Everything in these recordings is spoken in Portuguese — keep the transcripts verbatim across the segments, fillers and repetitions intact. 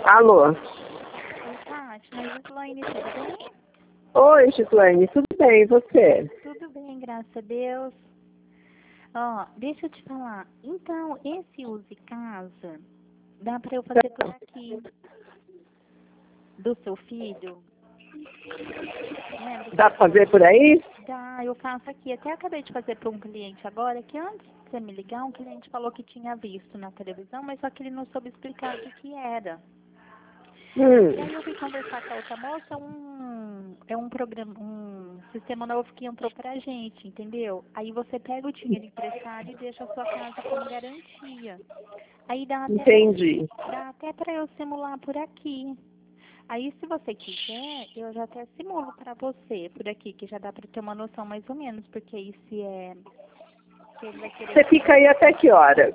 Alô? Oi, Fátima, é Gislaine, tudo bem? Oi, Gislaine, tudo bem, e você? Tudo bem, graças a Deus. Ó, deixa eu te falar. Então, esse Use Casa, dá pra eu fazer por aqui, do seu filho? Né, do Dá seu pra fazer por aí? Dá, eu faço aqui. Até acabei de fazer para um cliente agora, que antes de você me ligar, um cliente falou que tinha visto na televisão, mas só que ele não soube explicar o que que era. Hum, E aí eu fui conversar com a outra moça, um, é um programa, um sistema novo que entrou pra gente, entendeu? Aí você pega o dinheiro emprestado e deixa a sua casa como garantia. Aí dá até pra, entendi. dá até pra eu simular por aqui. Aí se você quiser, eu já até simulo pra você por aqui, que já dá pra ter uma noção mais ou menos, porque aí se é, se ele vai querer Você fica aí até que hora?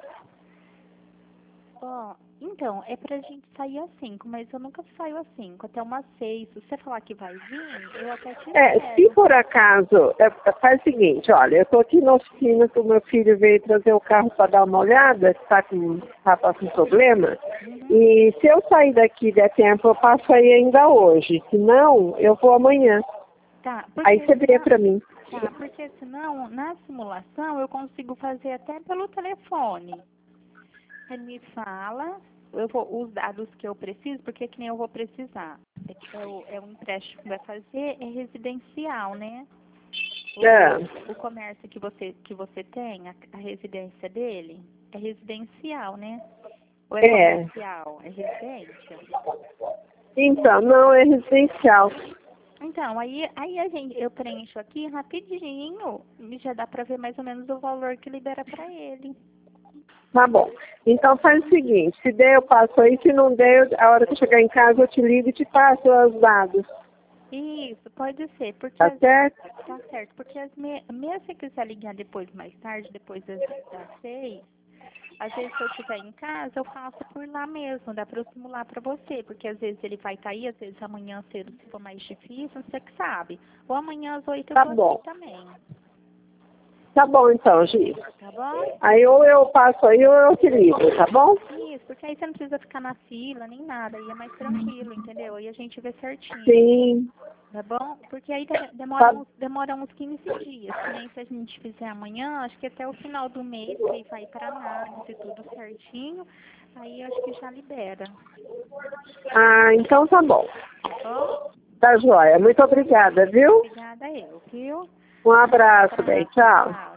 Ó, então, é pra gente sair às cinco, mas eu nunca saio às cinco, até umas seis. Se você falar que vai vir, eu até te É, se espero. por acaso, é, faz o seguinte, olha, eu tô aqui na oficina que o meu filho veio trazer o carro para dar uma olhada, que tá com, tá com problema, Uhum. e se eu sair daqui e der tempo, eu passo aí ainda hoje, se não, eu vou amanhã. Tá, Aí porque você vê senão, pra mim. tá, porque senão, na simulação, eu consigo fazer até pelo telefone. Você me fala, eu vou, os dados que eu preciso, porque que nem eu vou precisar. É, é, o, é o empréstimo que vai fazer, é residencial, né? É, O, o comércio que você, que você tem, a, a residência dele, é residencial, né? Ou é é. comercial? É residência? Então, não, é residencial. Então, aí, aí a gente, eu preencho aqui rapidinho e já dá pra ver mais ou menos o valor que libera pra ele. Tá bom. Então faz o seguinte, se der eu passo aí, se não der, eu- a hora que eu chegar em casa eu te ligo e te passo os dados. Isso, pode ser, porque Tá as, certo? tá certo, porque as me, mesmo se quiser ligar depois, mais tarde, depois das, das seis, às vezes se eu estiver em casa, eu faço por lá mesmo, dá pra eu simular pra você, porque às vezes ele vai estar aí, às vezes amanhã cedo, se for mais difícil, você que sabe. Ou amanhã às oito eu Tá tô aqui bom. também, Tá bom então, Gi. tá bom? Aí ou eu passo aí ou eu te ligo, tá bom? Isso, porque aí você não precisa ficar na fila nem nada, aí é mais tranquilo, entendeu? Aí a gente vê certinho, Sim. tá bom? Porque aí de- demora Tá, uns, demora uns quinze dias, que nem se a gente fizer amanhã, acho que até o final do mês, que aí vai pra análise, tudo certinho, aí acho que já libera, ah, então tá bom. tá bom? Tá joia. Muito obrigada, viu? Obrigada eu, viu? Um abraço, bem. Abraço, Tchau. tchau.